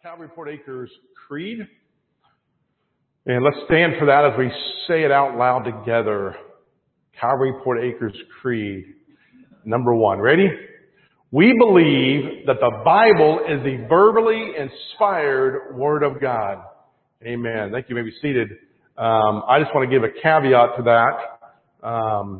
Calvary-Port Acres Creed. And let's stand for that as we say it out loud together. Calvary-Port Acres Creed. Number 1. Ready? We believe that the Bible is the verbally inspired Word of God. Amen. Thank you. You may be seated. I just want to give a caveat to that.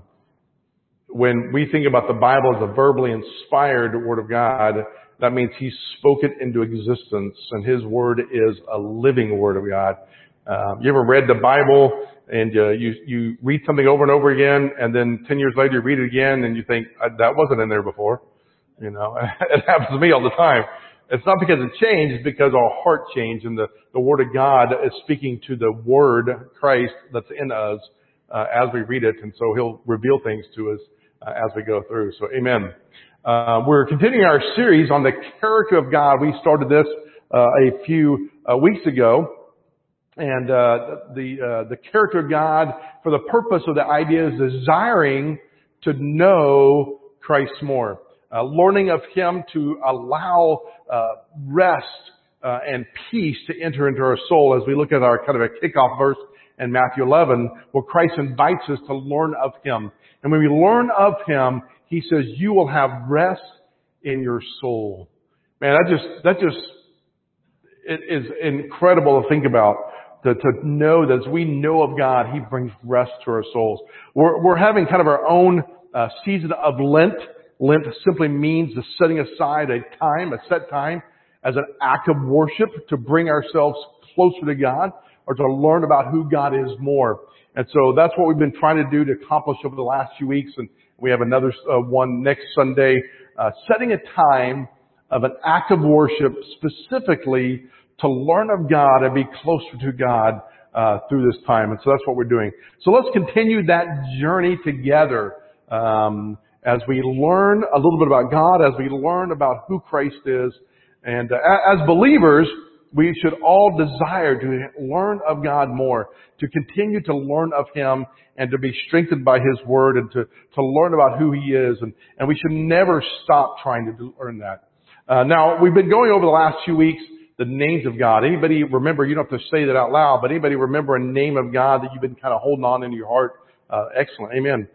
When we think about the Bible as a verbally inspired Word of God, that means He spoke it into existence, and His Word is a living Word of God. You ever read the Bible and you read something over and over again, and then 10 years later you read it again and you think, that wasn't in there before? You know, it happens to me all the time. It's not because it changed, it's because our heart changed, and the Word of God is speaking to the Word, Christ, that's in us as we read it, and so He'll reveal things to us as we go through. So, amen. We're continuing our series on the character of God. We started this a few weeks ago. And the character of God, for the purpose of the idea, is desiring to know Christ more. Learning of Him to allow rest and peace to enter into our soul, as we look at our kind of a kickoff verse in Matthew 11, where Christ invites us to learn of Him. And when we learn of Him, He says, you will have rest in your soul. Man, that just it is incredible to think about. To know that as we know of God, He brings rest to our souls. We're having kind of our own season of Lent. Lent simply means the setting aside a set time, as an act of worship to bring ourselves closer to God or to learn about who God is more. And so that's what we've been trying to do to accomplish over the last few weeks. And we have another one next Sunday, setting a time of an act of worship specifically to learn of God and be closer to God through this time. And so that's what we're doing. So let's continue that journey together as we learn a little bit about God, as we learn about who Christ is. And as believers, we should all desire to learn of God more, to continue to learn of Him and to be strengthened by His Word and to learn about who He is. And we should never stop trying to learn that. Now, we've been going over the last few weeks the names of God. Anybody remember, you don't have to say that out loud, but anybody remember a name of God that you've been kind of holding on into your heart? Excellent. Amen.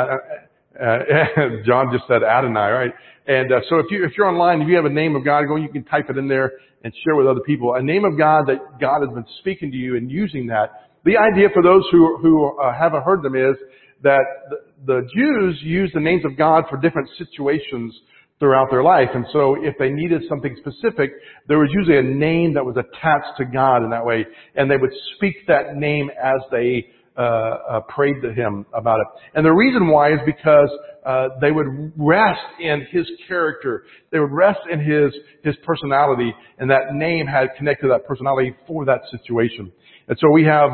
John just said Adonai, right? And so if you're online, if you have a name of God, you can type it in there and share with other people. A name of God that God has been speaking to you and using that. The idea for those who haven't heard them is that the Jews use the names of God for different situations throughout their life. And so if they needed something specific, there was usually a name that was attached to God in that way. And they would speak that name as they prayed to Him about it. And the reason why is because they would rest in His character. They would rest in His personality. And that name had connected that personality for that situation. And so we have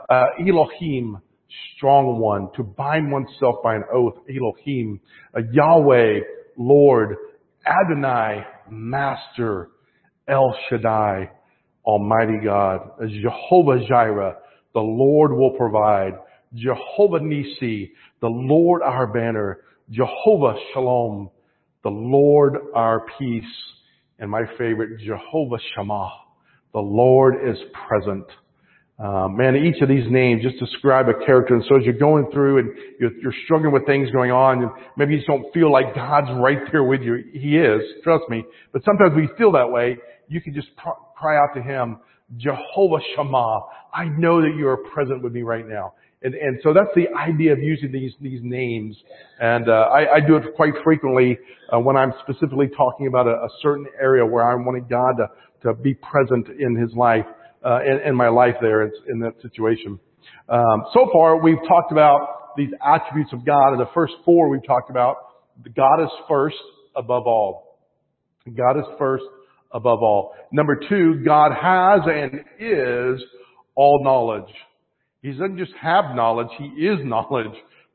Elohim, strong one, to bind oneself by an oath, Elohim, Yahweh, Lord, Adonai, Master, El Shaddai, Almighty God, Jehovah Jireh, the Lord will provide, Jehovah Nisi, the Lord our banner, Jehovah Shalom, the Lord our peace, and my favorite, Jehovah Shammah, the Lord is present. Man, each of these names just describe a character. And so as you're going through and you're struggling with things going on, and maybe you just don't feel like God's right there with you. He is, trust me. But sometimes we feel that way. You can just cry out to Him, Jehovah Shammah, I know that you are present with me right now. And so that's the idea of using these names. And I do it quite frequently when I'm specifically talking about a certain area where I wanted God to be present in His life. In my life there, in that situation. So far, we've talked about these attributes of God. And the first 4 we've talked about, God is first above all. God is first above all. Number 2, God has and is all knowledge. He doesn't just have knowledge, He is knowledge.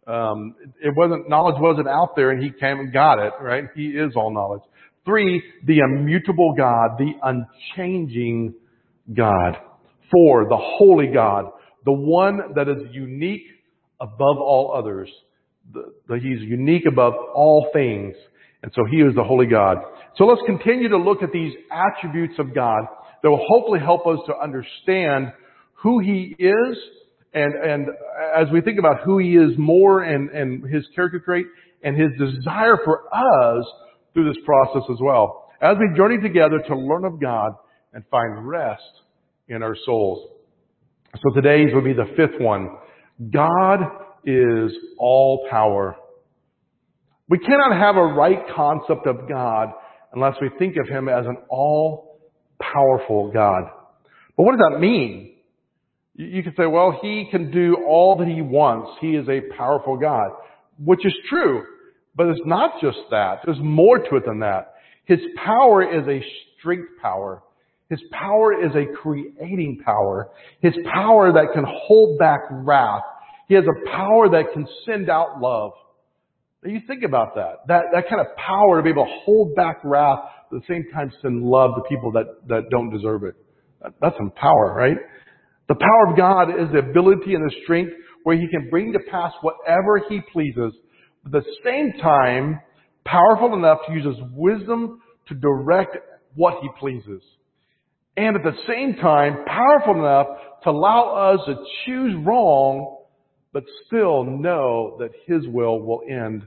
Knowledge wasn't out there and He came and got it, right? He is all knowledge. 3, the immutable God, the unchanging God. 4, the holy God, the one that is unique above all others. He's unique above all things. And so He is the holy God. So let's continue to look at these attributes of God that will hopefully help us to understand who He is, and as we think about who He is more and His character trait and His desire for us through this process as well. As we journey together to learn of God and find rest in our souls. So today's will be the fifth one. God is all power. We cannot have a right concept of God unless we think of Him as an all-powerful God. But what does that mean? You can say, well, He can do all that He wants. He is a powerful God, which is true. But it's not just that. There's more to it than that. His power is a strength power. His power is a creating power. His power that can hold back wrath. He has a power that can send out love. Now you think about that. That kind of power to be able to hold back wrath, at the same time send love to people that don't deserve it. That's some power, right? The power of God is the ability and the strength where He can bring to pass whatever He pleases. But at the same time, powerful enough to use His wisdom to direct what He pleases. And at the same time, powerful enough to allow us to choose wrong, but still know that His will end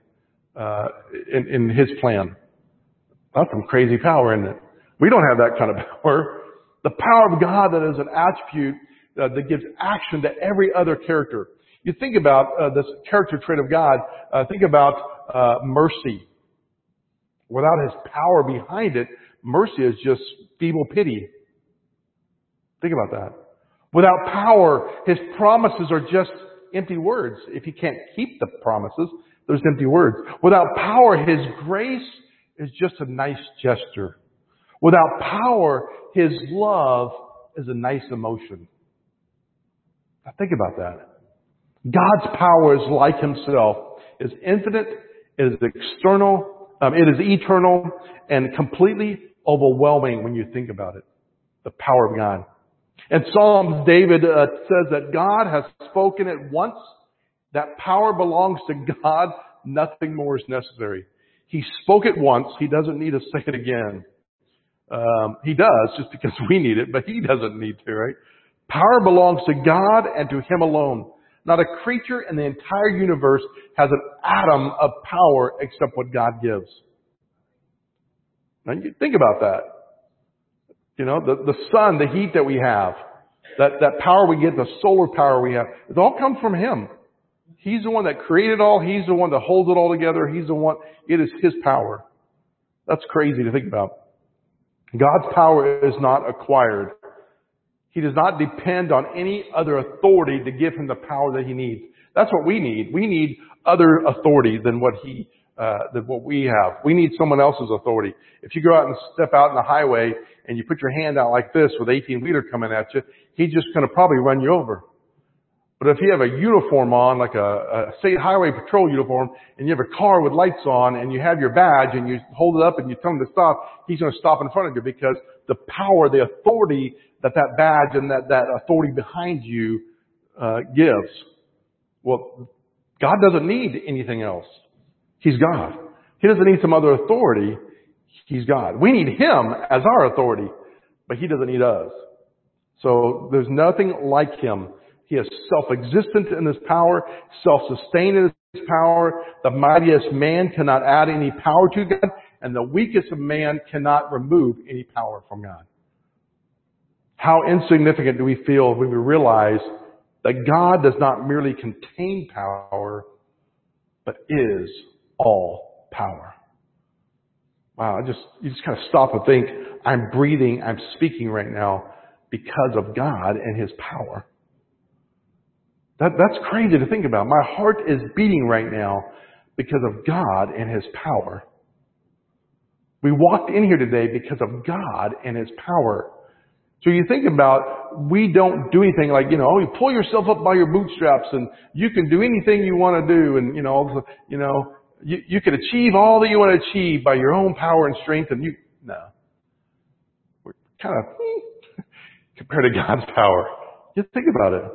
in His plan. That's some crazy power, isn't it? We don't have that kind of power. The power of God that is an attribute that gives action to every other character. You think about this character trait of God. Think about mercy. Without His power behind it, mercy is just feeble pity. Think about that. Without power, His promises are just empty words. If He can't keep the promises, there's empty words. Without power, His grace is just a nice gesture. Without power, His love is a nice emotion. Now think about that. God's power is like Himself, is infinite, is external, it is eternal, and completely overwhelming when you think about it. The power of God. In Psalms, David says that God has spoken it once. That power belongs to God. Nothing more is necessary. He spoke it once. He doesn't need to say it again. He does, just because we need it, but He doesn't need to, right? Power belongs to God and to Him alone. Not a creature in the entire universe has an atom of power except what God gives. Now you think about that. You know, the sun, the heat that we have, that power we get, the solar power we have, it all comes from Him. He's the one that created it all. He's the one that holds it all together. He's the one, it is His power. That's crazy to think about. God's power is not acquired. He does not depend on any other authority to give Him the power that He needs. That's what we need. We need other authority than what we have. We need someone else's authority. If you go out and step out in the highway and you put your hand out like this with 18-wheeler coming at you, He's just going to probably run you over. But if you have a uniform on, like a state highway patrol uniform, and you have a car with lights on, and you have your badge, and you hold it up and you tell him to stop, He's going to stop in front of you because the power, the authority that badge and that authority behind you gives. Well, God doesn't need anything else. He's God. He doesn't need some other authority. He's God. We need Him as our authority, but He doesn't need us. So there's nothing like Him. He is self-existent in His power, self-sustained in His power. The mightiest man cannot add any power to God, and the weakest of man cannot remove any power from God. How insignificant do we feel when we realize that God does not merely contain power, but is all power. Wow, you just kind of stop and think, I'm breathing, I'm speaking right now because of God and His power. That's crazy to think about. My heart is beating right now because of God and His power. We walked in here today because of God and His power. So you think about, we don't do anything like, you pull yourself up by your bootstraps and you can do anything you want to do and, you can achieve all that you want to achieve by your own power and strength and no. We're kind of compared to God's power. Just think about it.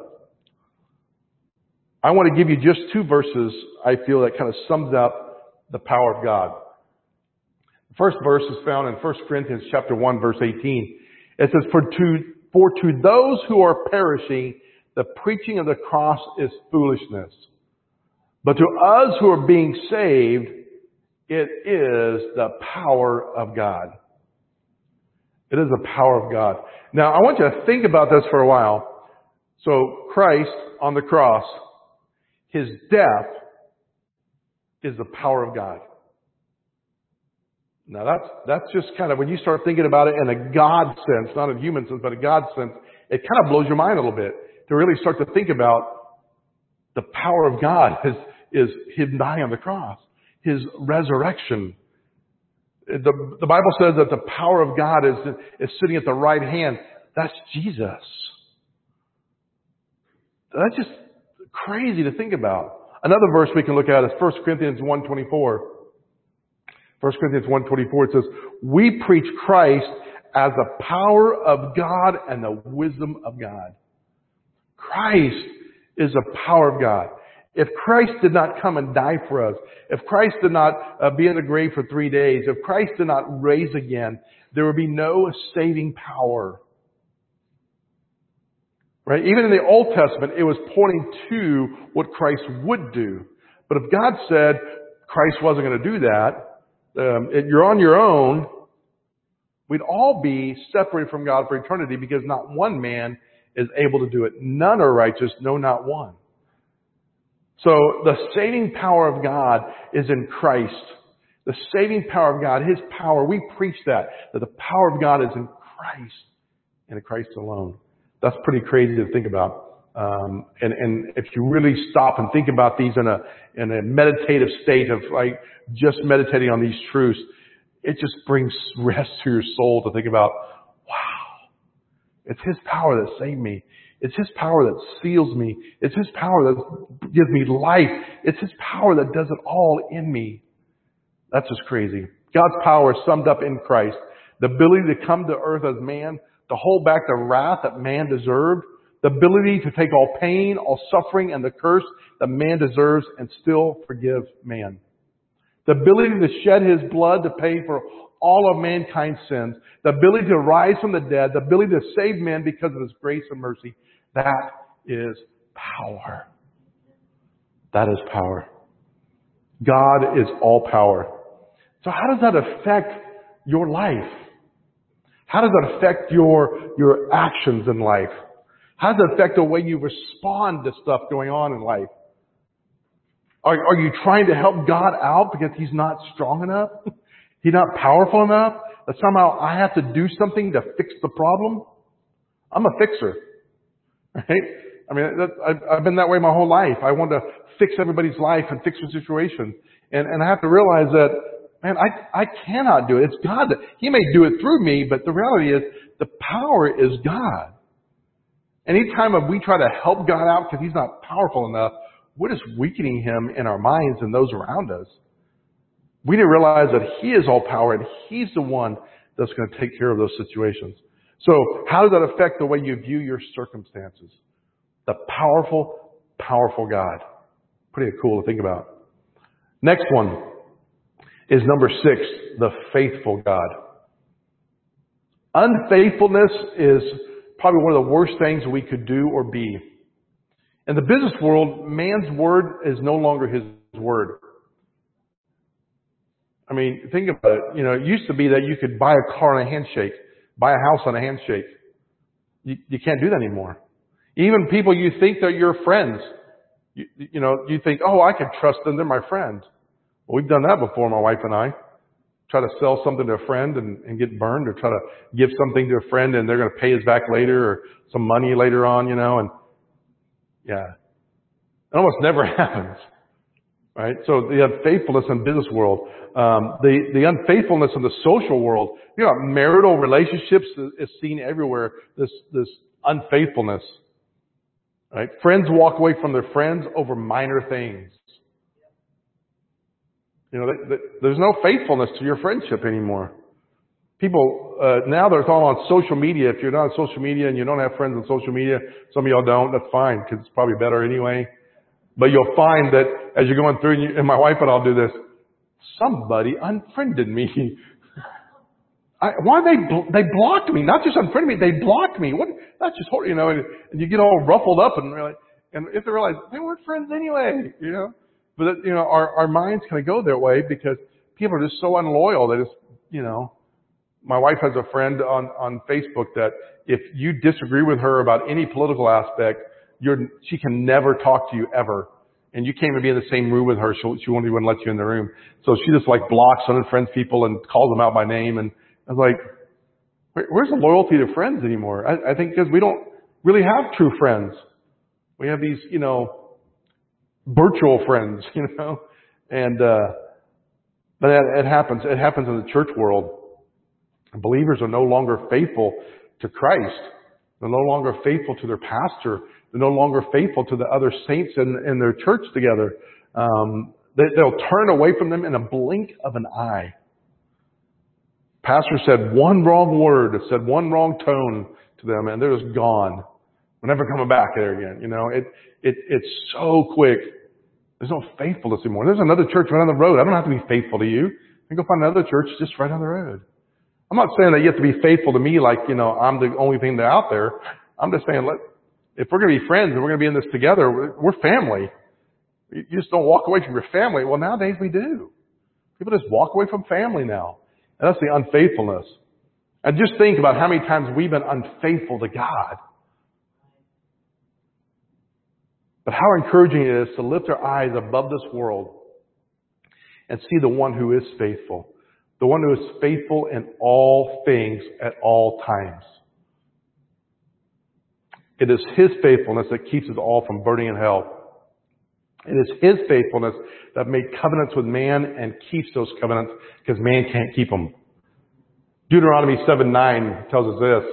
I want to give you just two verses I feel that kind of sums up the power of God. The first verse is found in 1 Corinthians chapter 1, verse 18. It says, for to those who are perishing, the preaching of the cross is foolishness. But to us who are being saved, it is the power of God. It is the power of God. Now, I want you to think about this for a while. So, Christ on the cross, His death is the power of God. Now, that's just kind of, when you start thinking about it in a God sense, not a human sense, but a God sense, it kind of blows your mind a little bit to really start to think about the power of God is Him dying on the cross, His resurrection. The Bible says that the power of God is sitting at the right hand. That's Jesus. That's just crazy to think about. Another verse we can look at is 1 Corinthians 1:24. 1 Corinthians 1:24, it says, we preach Christ as the power of God and the wisdom of God. Christ is the power of God. If Christ did not come and die for us, if Christ did not be in the grave for 3 days, if Christ did not raise again, there would be no saving power. Right? Even in the Old Testament, it was pointing to what Christ would do. But if God said Christ wasn't going to do that, you're on your own, we'd all be separated from God for eternity because not one man is able to do it. None are righteous, no, not one. So the saving power of God is in Christ. The saving power of God, His power, we preach that the power of God is in Christ and in Christ alone. That's pretty crazy to think about. And if you really stop and think about these in a meditative state of like just meditating on these truths, it just brings rest to your soul to think about, wow, it's His power that saved me. It's His power that seals me. It's His power that gives me life. It's His power that does it all in me. That's just crazy. God's power is summed up in Christ. The ability to come to earth as man, to hold back the wrath that man deserved, the ability to take all pain, all suffering, and the curse that man deserves and still forgive man. The ability to shed His blood to pay for all of mankind's sins. The ability to rise from the dead. The ability to save men because of His grace and mercy. That is power. That is power. God is all power. So how does that affect your life? How does that affect your actions in life? How does it affect the way you respond to stuff going on in life? Are you trying to help God out because He's not strong enough? He's not powerful enough? That somehow I have to do something to fix the problem? I'm a fixer. Right? I mean, I've been that way my whole life. I want to fix everybody's life and fix the situation. And I have to realize that, man, I cannot do it. It's God that, He may do it through me, but the reality is the power is God. Anytime we try to help God out because He's not powerful enough, we're just weakening Him in our minds and those around us. We need to realize that He is all power and He's the one that's going to take care of those situations. So how does that affect the way you view your circumstances? The powerful, powerful God. Pretty cool to think about. Next one is number 6, the faithful God. Unfaithfulness is probably one of the worst things we could do or be. In the business world, man's word is no longer his word. I mean, think about it. You know, it used to be that you could buy a car on a handshake, buy a house on a handshake. You can't do that anymore. Even people you think that you're friends, you think, oh, I can trust them. They're my friends. Well, we've done that before, my wife and I. Try to sell something to a friend and get burned, or try to give something to a friend and they're going to pay us back later, or some money later on, and yeah. It almost never happens. Right? So the unfaithfulness in the business world, the unfaithfulness in the social world, marital relationships is seen everywhere, this unfaithfulness. Right? Friends walk away from their friends over minor things. There's no faithfulness to your friendship anymore. People, now they're all on social media. If you're not on social media and you don't have friends on social media, some of y'all don't, that's fine, because it's probably better anyway. But you'll find that as you're going through, and my wife and I'll do this, somebody unfriended me. Why they blocked me? Not just unfriended me, they blocked me. What? That's just horrible, and you get all ruffled up and really, and if they realize they weren't friends anyway, But our minds kind of go that way because people are just so unloyal. They just, my wife has a friend on Facebook that if you disagree with her about any political aspect, she can never talk to you ever. And you can't even be in the same room with her. She won't even let you in the room. So she just blocks and unfriends people and calls them out by name. And I was like, where's the loyalty to friends anymore? I think because we don't really have true friends. We have these, virtual friends, and, but it happens. It happens in the church world. Believers are no longer faithful to Christ. They're no longer faithful to their pastor. They're no longer faithful to the other saints in their church together. They'll turn away from them in a blink of an eye. Pastor said one wrong word, said one wrong tone to them, and they're just gone. We're never coming back there again. It's so quick. There's no faithfulness anymore. There's another church right on the road. I don't have to be faithful to you. I can go find another church just right on the road. I'm not saying that you have to be faithful to me like, I'm the only thing that's out there. I'm just saying, if we're going to be friends and we're going to be in this together, we're family. You just don't walk away from your family. Well, nowadays we do. People just walk away from family now. And that's the unfaithfulness. And just think about how many times we've been unfaithful to God. But how encouraging it is to lift our eyes above this world and see the one who is faithful. The one who is faithful in all things at all times. It is His faithfulness that keeps us all from burning in hell. It is His faithfulness that made covenants with man and keeps those covenants because man can't keep them. Deuteronomy 7:9 tells us this.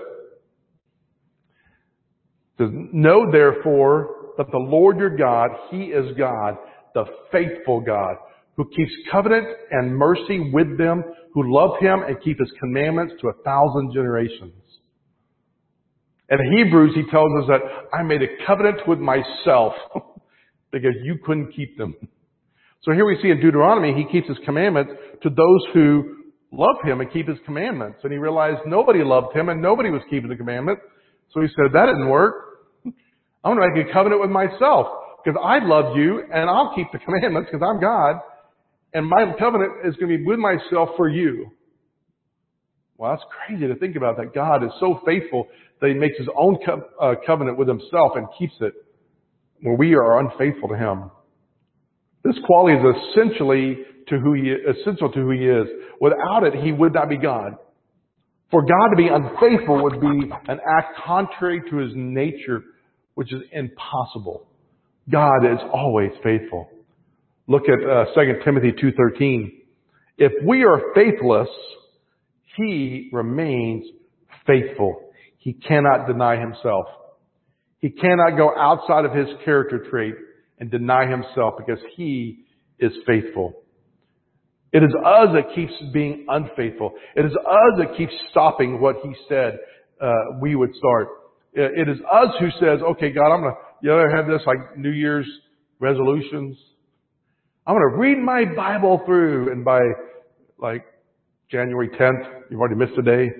It says, know therefore that the Lord your God, He is God, the faithful God, who keeps covenant and mercy with them who love Him and keep His commandments to 1,000 generations. In Hebrews, he tells us that I made a covenant with myself because you couldn't keep them. So here we see in Deuteronomy, He keeps His commandments to those who love Him and keep His commandments. And He realized nobody loved Him and nobody was keeping the commandments. So He said, that didn't work. I'm going to make a covenant with myself because I love you and I'll keep the commandments because I'm God. And my covenant is going to be with myself for you. Well, that's crazy to think about that God is so faithful that He makes His own covenant with Himself and keeps it where we are unfaithful to Him. This quality is essential to who He is. Without it, He would not be God. For God to be unfaithful would be an act contrary to His nature, which is impossible. God is always faithful. Look at 2 Timothy 2:13. If we are faithless, He remains faithful. He cannot deny Himself. He cannot go outside of His character trait and deny Himself because He is faithful. It is us that keeps being unfaithful. It is us that keeps stopping what He said we would start. It is us who says, okay, God, I'm going to, you ever have this like New Year's resolutions? I'm going to read my Bible through, and by like January 10th, you've already missed a day.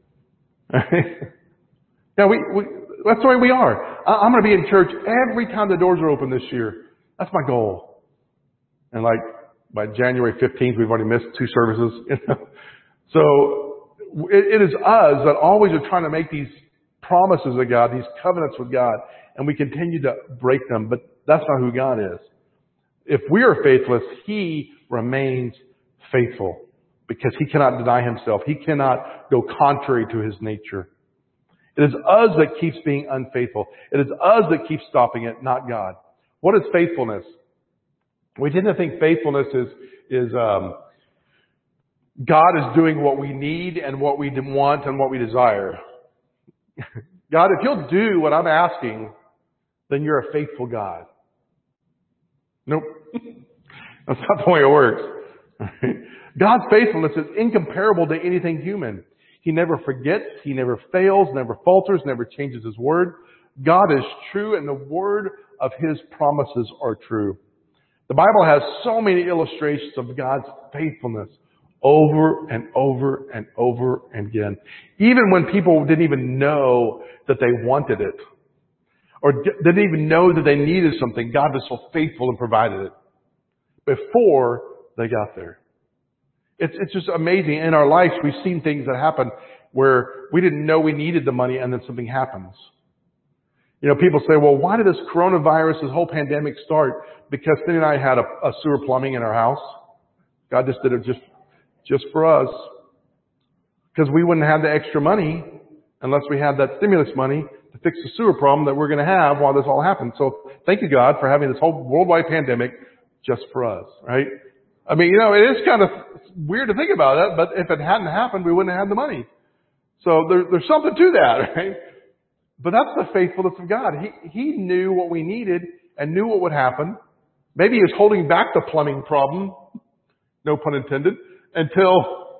Yeah, that's the way we are. I'm going to be in church every time the doors are open this year. That's my goal. And like by January 15th, we've already missed 2 services. So it is us that always are trying to make these promises of God, these covenants with God, and we continue to break them. But that's not who God is. If we are faithless, He remains faithful because He cannot deny Himself. He cannot go contrary to His nature. It is us that keeps being unfaithful. It is us that keeps stopping it, not God. What is faithfulness? We tend to think faithfulness is God is doing what we need and what we want and what we desire. God, if you'll do what I'm asking, then you're a faithful God. Nope. That's not the way it works. God's faithfulness is incomparable to anything human. He never forgets. He never fails, never falters, never changes His word. God is true and the word of His promises are true. The Bible has so many illustrations of God's faithfulness over and over and over again. Even when people didn't even know that they wanted it or didn't even know that they needed something, God was so faithful and provided it before they got there. It's just amazing. In our lives, we've seen things that happen where we didn't know we needed the money and then something happens. You know, people say, well, why did this coronavirus, this whole pandemic start? Because Cindy and I had a sewer plumbing in our house. God just did it just for us. Because we wouldn't have the extra money unless we had that stimulus money to fix the sewer problem that we're going to have while this all happens. So thank you, God, for having this whole worldwide pandemic just for us, right? I mean, you know, it is kind of weird to think about it, but if it hadn't happened, we wouldn't have had the money. So there's something to that, right? But that's the faithfulness of God. He knew what we needed and knew what would happen. Maybe He was holding back the plumbing problem, no pun intended, until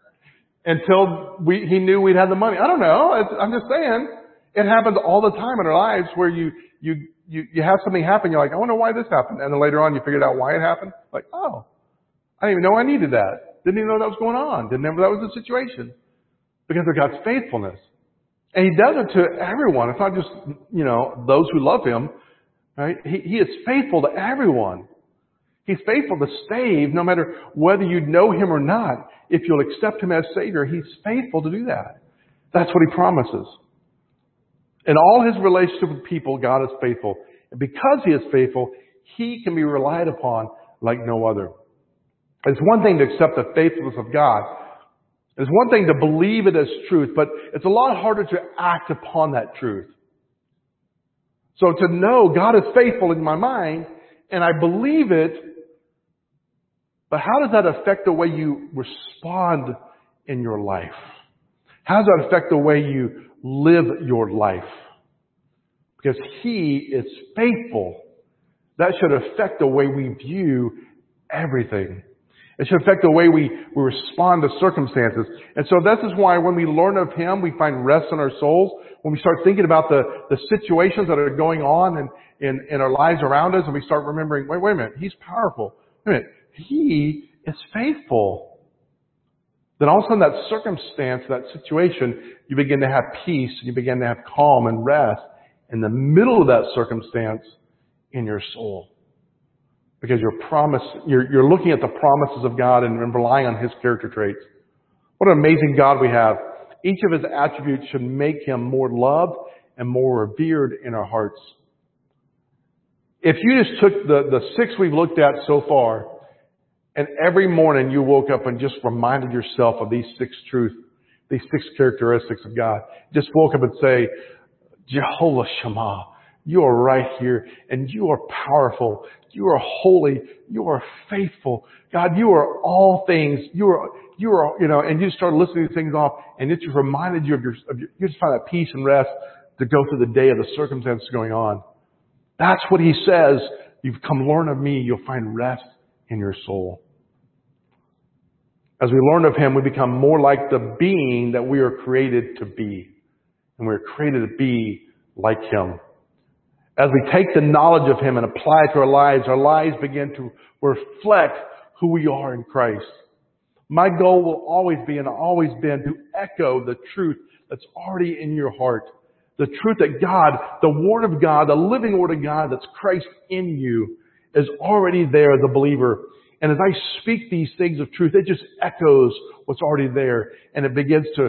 He knew we'd have the money. I don't know. I'm just saying, it happens all the time in our lives where you have something happen. You're like, I wonder why this happened, and then later on you figured out why it happened. Like, oh, I didn't even know I needed that. Didn't even know that was going on. Didn't know that was the situation. Because of God's faithfulness. And He does it to everyone. It's not just, you know, those who love Him, right? He is faithful to everyone. He's faithful to save no matter whether you know Him or not. If you'll accept Him as Savior, He's faithful to do that. That's what He promises. In all His relationship with people, God is faithful. And because He is faithful, He can be relied upon like no other. It's one thing to accept the faithfulness of God. It's one thing to believe it as truth, but it's a lot harder to act upon that truth. So to know God is faithful in my mind, and I believe it, but how does that affect the way you respond in your life? How does that affect the way you live your life? Because He is faithful. That should affect the way we view everything. It should affect the way we respond to circumstances. And so this is why when we learn of Him, we find rest in our souls. When we start thinking about the situations that are going on in our lives around us, and we start remembering, wait a minute, He's powerful. Wait a minute, He is faithful. Then all of a sudden that circumstance, that situation, you begin to have peace, and you begin to have calm and rest in the middle of that circumstance in your soul. Because you're looking at the promises of God and relying on His character traits. What an amazing God we have. Each of His attributes should make Him more loved and more revered in our hearts. If you just took the 6 we've looked at so far, and every morning you woke up and just reminded yourself of these 6 truths, these 6 characteristics of God, just woke up and say, Jehovah Shammah, You are right here, and You are powerful. You are holy. You are faithful. God, You are all things. You are, and you start listening to things off, and it just reminded you of you just find that peace and rest to go through the day of the circumstances going on. That's what He says. You've come learn of Me. You'll find rest in your soul. As we learn of Him, we become more like the being that we are created to be. And we're created to be like Him. As we take the knowledge of Him and apply it to our lives begin to reflect who we are in Christ. My goal will always be and always been to echo the truth that's already in your heart. The truth that God, the Word of God, the living Word of God that's Christ in you is already there as a believer. And as I speak these things of truth, it just echoes what's already there. And it begins to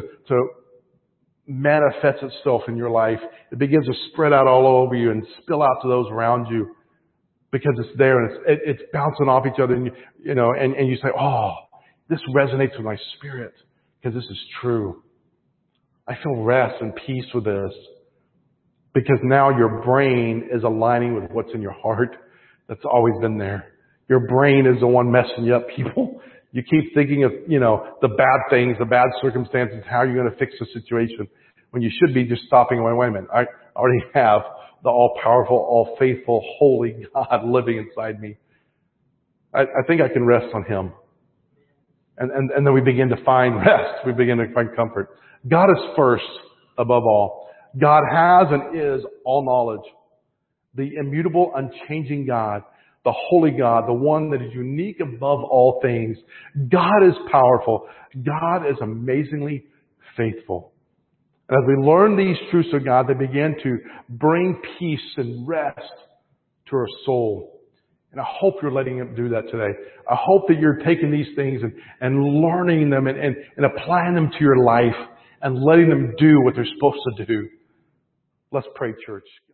manifests itself in your life. It begins to spread out all over you and spill out to those around you because it's there and it's bouncing off each other. And and you say, oh, this resonates with my spirit because this is true. I feel rest and peace with this because now your brain is aligning with what's in your heart that's always been there. Your brain is the one messing you up, people. You keep thinking of, the bad things, the bad circumstances, how you're going to fix the situation, when you should be just stopping away. Wait a minute. I already have the all-powerful, all-faithful, holy God living inside me. I think I can rest on Him. And then we begin to find rest. We begin to find comfort. God is first above all. God has and is all knowledge. The immutable, unchanging God. the holy God, the one that is unique above all things. God is powerful. God is amazingly faithful. And as we learn these truths of God, they begin to bring peace and rest to our soul. And I hope you're letting Him do that today. I hope that you're taking these things and learning them and applying them to your life and letting them do what they're supposed to do. Let's pray, church.